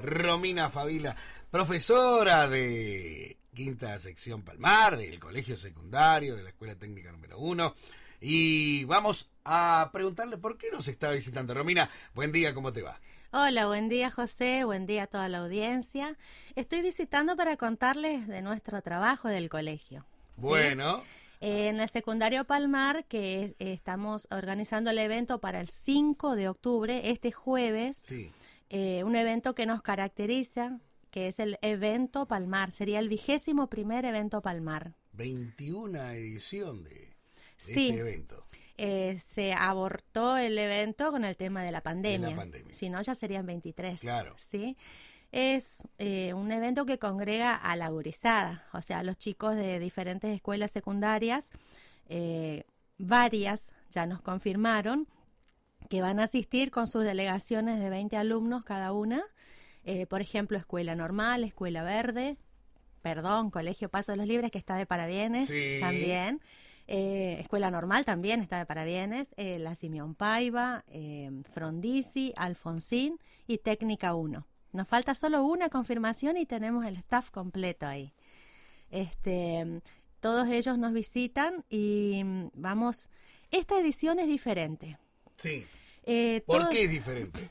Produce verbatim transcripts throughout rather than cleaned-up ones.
Romina Favila, profesora de quinta sección Palmar, del colegio secundario, de la escuela técnica número uno. Y vamos a preguntarle por qué nos está visitando. Romina, buen día, ¿cómo te va? Hola, buen día José, buen día a toda la audiencia. Estoy visitando para contarles de nuestro trabajo del colegio. Bueno. ¿Sí? Eh, en el secundario Palmar, que es, eh, estamos organizando el evento para el cinco de octubre, este jueves. Sí. Eh, un evento que nos caracteriza, que es el evento Palmar. Sería el vigésimo primer evento Palmar. veintiuna edición de, de sí. este evento. Eh, se abortó el evento con el tema de la pandemia. De la pandemia. Si no, ya serían veintitrés. Claro. ¿Sí? Es eh, un evento que congrega a la gurizada, o sea, a los chicos de diferentes escuelas secundarias. Eh, varias ya nos confirmaron que van a asistir con sus delegaciones de veinte alumnos cada una. Eh, por ejemplo, Escuela Normal, Escuela Verde, perdón, Colegio Paso de los Libres, que está de parabienes sí. también. Eh, Escuela Normal también está de parabienes, eh, la Simeón Paiva, eh, Frondizi, Alfonsín y Técnica uno. Nos falta solo una confirmación y tenemos el staff completo ahí. Este, todos ellos nos visitan y vamos. Esta edición es diferente. Sí. Eh, ¿Por todo, qué es diferente?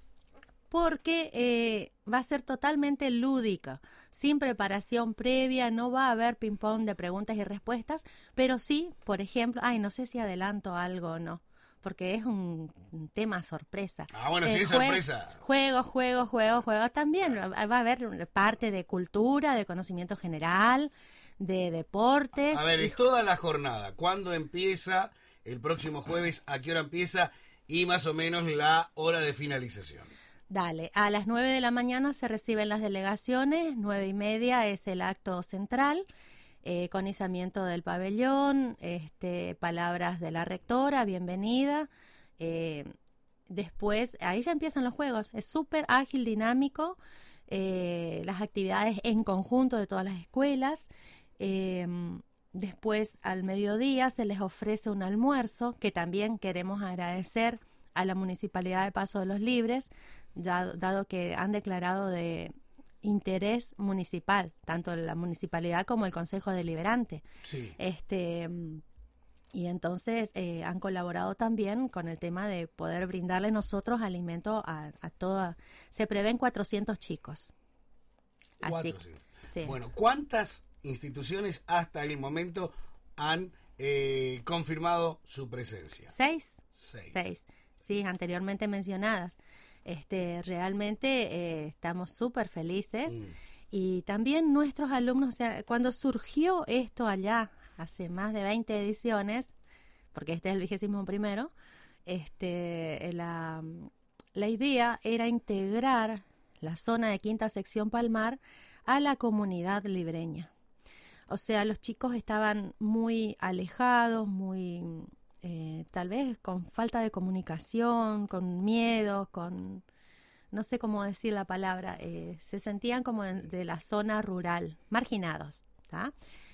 Porque eh, va a ser totalmente lúdica, sin preparación previa, no va a haber ping-pong de preguntas y respuestas, pero sí, por ejemplo, ay, no sé si adelanto algo o no, porque es un, un tema sorpresa. Ah, bueno, eh, sí es jue- sorpresa. Juegos, juegos, juegos, juegos. También va a haber parte de cultura, de conocimiento general, de deportes. A ver, es toda la jornada. ¿Cuándo empieza? El próximo jueves, ¿a qué hora empieza? Y más o menos la hora de finalización. Dale, a las nueve de la mañana se reciben las delegaciones, nueve y media es el acto central. Eh, con izamiento del pabellón, este, palabras de la rectora, bienvenida. Eh, después, ahí ya empiezan los juegos. Es súper ágil, dinámico. Eh, las actividades en conjunto de todas las escuelas. Eh, después, al mediodía, se les ofrece un almuerzo, que también queremos agradecer a la Municipalidad de Paso de los Libres, ya, dado que han declarado de interés municipal, tanto la municipalidad como el Consejo Deliberante. Sí. Este, y entonces eh, han colaborado también con el tema de poder brindarle nosotros alimento a, a toda. Se prevén cuatrocientos chicos. Así. cuatrocientos. Sí. Bueno, ¿cuántas instituciones hasta el momento han eh, confirmado su presencia? Seis. Seis. Seis. Sí, anteriormente mencionadas. Este, realmente eh, estamos súper felices mm. y también nuestros alumnos, o sea, cuando surgió esto allá hace más de veinte ediciones, porque este es el vigésimo primero, este, la, la idea era integrar la zona de quinta sección Palmar a la comunidad libreña. O sea, los chicos estaban muy alejados, muy Eh, tal vez con falta de comunicación, con miedo, con no sé cómo decir la palabra, eh, se sentían como de, de la zona rural, marginados, ¿tá?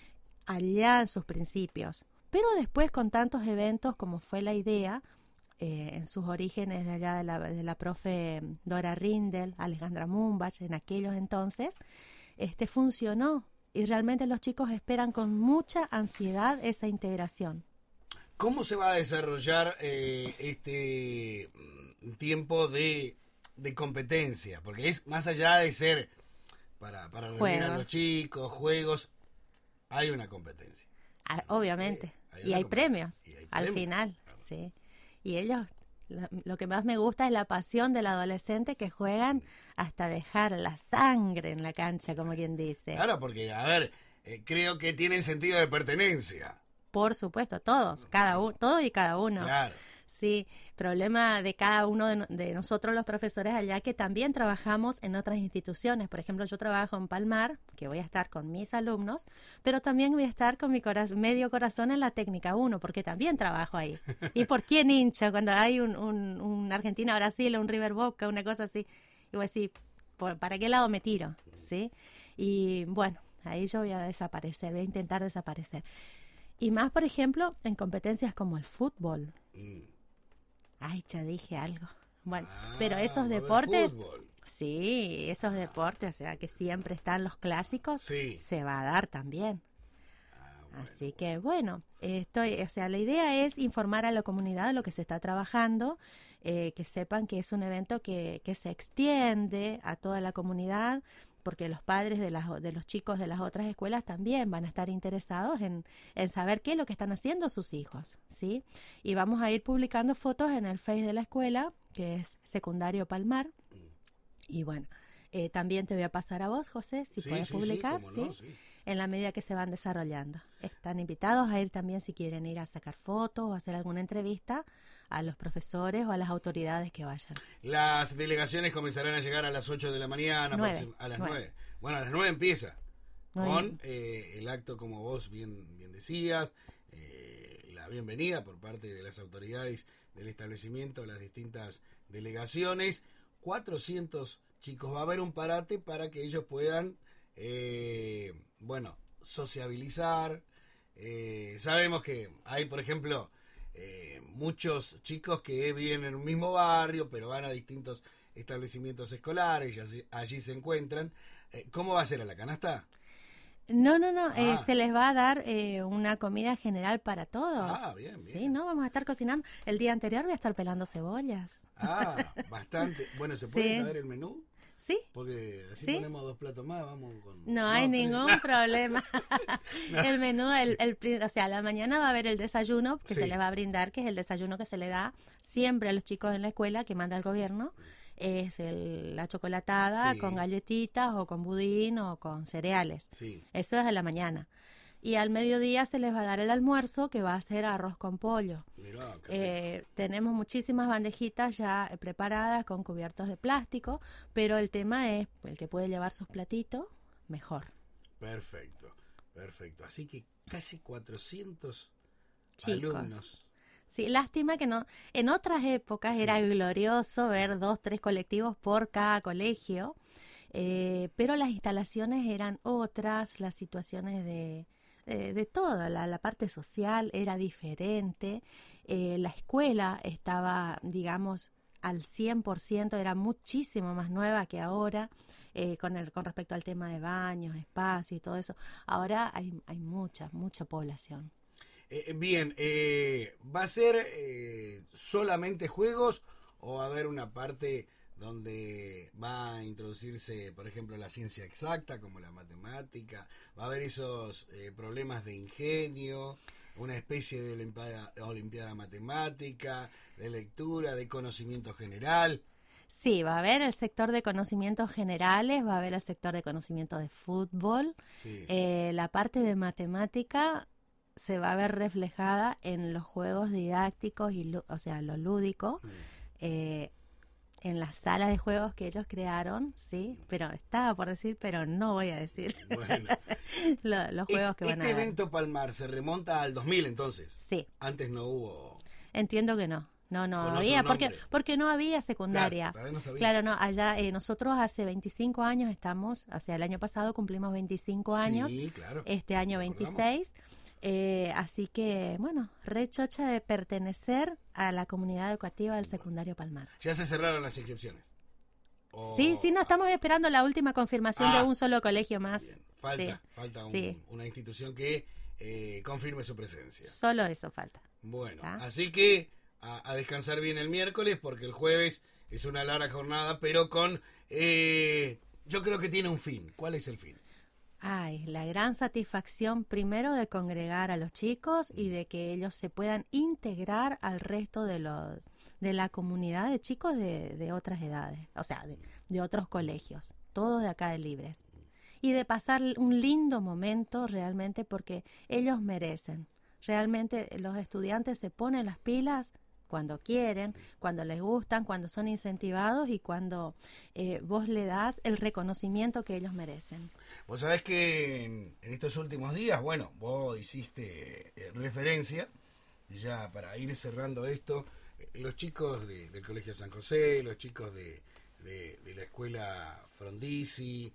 Allá en sus principios. Pero después con tantos eventos como fue la idea, eh, en sus orígenes de allá de la, de la profe Dora Rindel, Alejandra Mumbach, en aquellos entonces, este funcionó y realmente los chicos esperan con mucha ansiedad esa integración. ¿Cómo se va a desarrollar eh, este tiempo de, de competencia? Porque es más allá de ser para, para reunir a los chicos, juegos, hay una competencia. Ah, obviamente. Hay y, hay premios, y hay al premios final. claro. Sí. Y ellos, lo, lo que más me gusta es la pasión del adolescente que juegan hasta dejar la sangre en la cancha, como quien dice. Claro, porque, a ver, eh, creo que tienen sentido de pertenencia. Por supuesto, todos, cada uno, todo y cada uno. Claro. Sí, problema de cada uno de, de nosotros los profesores allá que también trabajamos en otras instituciones. Por ejemplo, yo trabajo en Palmar, que voy a estar con mis alumnos, pero también voy a estar con mi corazón, medio corazón en la técnica uno, porque también trabajo ahí. ¿Y por quién hincha cuando hay un, un, un Argentina-Brasil o un River Boca, una cosa así? Y voy a decir, ¿por, ¿para qué lado me tiro? ¿Sí? Y bueno, ahí yo voy a desaparecer, voy a intentar desaparecer. Y más, por ejemplo, en competencias como el fútbol. Mm. Ay, ya dije algo. Bueno, Ah, pero esos va a haber deportes, fútbol. sí, esos deportes, o sea, que siempre están los clásicos, Sí. se va a dar también. Ah, bueno, Así que bueno, estoy, o sea, la idea es informar a la comunidad de lo que se está trabajando, eh, que sepan que es un evento que, que se extiende a toda la comunidad, porque los padres de, las, de los chicos de las otras escuelas también van a estar interesados en, en saber qué es lo que están haciendo sus hijos, ¿sí? Y vamos a ir publicando fotos en el Face de la escuela, que es Secundario Palmar, y bueno, eh, también te voy a pasar a vos, José, si sí, puedes sí, publicar, sí, ¿sí? cómo no, sí. En la medida que se van desarrollando. Están invitados a ir también si quieren ir a sacar fotos o hacer alguna entrevista a los profesores o a las autoridades que vayan. Las delegaciones comenzarán a llegar a las ocho de la mañana, Nueve, a las nueve. nueve. Bueno, a las nueve empieza Nueve. con eh, el acto, como vos bien, bien decías, eh, la bienvenida por parte de las autoridades del establecimiento, las distintas delegaciones. cuatrocientos chicos, va a haber un parate para que ellos puedan, eh, bueno, sociabilizar. Eh, sabemos que hay, por ejemplo, eh, muchos chicos que viven en un mismo barrio, pero van a distintos establecimientos escolares y así, allí se encuentran. Eh, ¿Cómo va a ser a la canasta? No, no, no, Ah. eh, se les va a dar eh, una comida general para todos. Ah, bien, bien. Sí, ¿no? Vamos a estar cocinando. El día anterior voy a estar pelando cebollas. Ah, bastante. Bueno, ¿se puede Sí. saber el menú? Sí. Porque así ¿Sí? ponemos dos platos más, vamos con... No hay tres. ningún problema. No. El menú, el, el, pri- o sea, a la mañana va a haber el desayuno que Sí. se les va a brindar, que es el desayuno que se le da siempre a los chicos en la escuela que manda el gobierno. Es el, la chocolatada Sí. con galletitas o con budín o con cereales. Sí. Eso es a la mañana. Y al mediodía se les va a dar el almuerzo, que va a ser arroz con pollo. Mirá, qué rico. Eh, tenemos muchísimas bandejitas ya eh, preparadas con cubiertos de plástico, pero el tema es el que puede llevar sus platitos, mejor. Perfecto, perfecto. Así que casi cuatrocientos Chicos. alumnos. Sí, lástima que no. En otras épocas Sí. era glorioso ver dos, tres colectivos por cada colegio, eh, pero las instalaciones eran otras, las situaciones de, de, de toda la, la parte social era diferente, eh, la escuela estaba, digamos, al cien por ciento, era muchísimo más nueva que ahora, eh, con, el, con respecto al tema de baños, espacio y todo eso. Ahora hay, hay mucha, mucha población. Eh, bien, eh, ¿va a ser eh, solamente juegos o va a haber una parte donde va a introducirse, por ejemplo, la ciencia exacta, como la matemática? ¿Va a haber esos eh, problemas de ingenio, una especie de olimpiada, olimpiada matemática, de lectura, de conocimiento general? Sí, va a haber el sector de conocimientos generales, va a haber el sector de conocimiento de fútbol, Sí. eh, la parte de matemática se va a ver reflejada en los juegos didácticos, y lu- o sea, lo lúdico, Mm. eh, en la sala de juegos que ellos crearon, sí, pero estaba por decir, pero no voy a decir Bueno, lo- los juegos este, que van a este dar. evento Palmar se remonta al dos mil entonces. Sí, Antes no hubo... entiendo que no. No, no Con otro había, porque, nombre. porque no había secundaria. Claro, todavía no sabía. Claro, no, allá eh, nosotros hace veinticinco años estamos, o sea, el año pasado cumplimos veinticinco años, Sí, claro. este año Recordamos. veintiséis, eh, así que, bueno, re chocha de pertenecer a la comunidad educativa del secundario Palmar. Ya se cerraron las inscripciones. O- Sí, sí, no, estamos esperando la última confirmación Ah, de un solo colegio más. Bien, falta, Sí, falta un- sí. una institución que eh, confirme su presencia. Solo eso falta. Bueno, ¿Tá? así que a, a descansar bien el miércoles porque el jueves es una larga jornada, pero con... eh, yo creo que tiene un fin. ¿Cuál es el fin? Ay, la gran satisfacción primero de congregar a los chicos y de que ellos se puedan integrar al resto de, lo, de la comunidad de chicos de, de otras edades, o sea, de, de otros colegios, todos de acá de Libres. Y de pasar un lindo momento realmente porque ellos merecen. Realmente los estudiantes se ponen las pilas cuando quieren, cuando les gustan, cuando son incentivados y cuando eh, vos le das el reconocimiento que ellos merecen. Vos sabés que en, en estos últimos días, bueno, vos hiciste eh, referencia, ya para ir cerrando esto, eh, los chicos de- del Colegio San José, los chicos de, de, de la escuela Frondizi,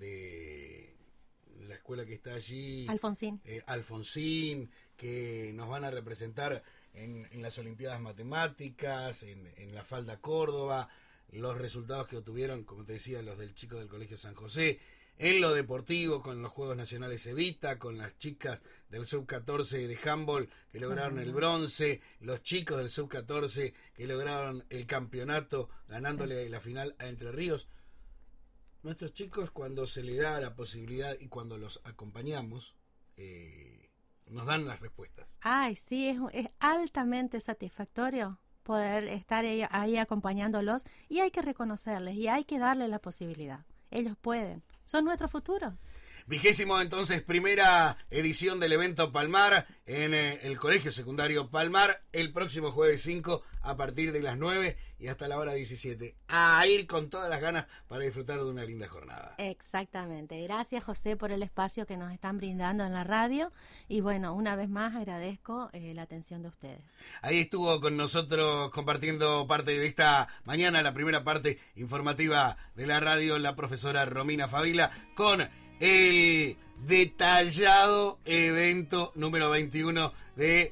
de la escuela que está allí, Alfonsín. eh, Alfonsín, que nos van a representar en, en las Olimpiadas Matemáticas, en, en la Falda Córdoba, los resultados que obtuvieron, como te decía, los del chico del Colegio San José, en lo deportivo, con los Juegos Nacionales Evita, con las chicas del sub catorce de handball que lograron el bronce, los chicos del sub catorce que lograron el campeonato ganándole la final a Entre Ríos. Nuestros chicos, cuando se les da la posibilidad y cuando los acompañamos, eh, nos dan las respuestas. Ay, sí, es, es altamente satisfactorio poder estar ahí, ahí acompañándolos, y hay que reconocerles y hay que darles la posibilidad. Ellos pueden. Son nuestro futuro. Vigésimo entonces primera edición del evento Palmar en eh, el Colegio Secundario Palmar, el próximo jueves cinco a partir de las nueve y hasta la hora diecisiete. A ir con todas las ganas para disfrutar de una linda jornada. Exactamente. Gracias, José, por el espacio que nos están brindando en la radio. Y bueno, una vez más agradezco eh, la atención de ustedes. Ahí estuvo con nosotros compartiendo parte de esta mañana, la primera parte informativa de la radio, la profesora Romina Favila, con el detallado evento número veintiuno de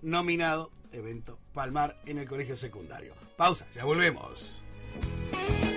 nominado Evento Palmar en el Colegio Secundario. Pausa, ya volvemos.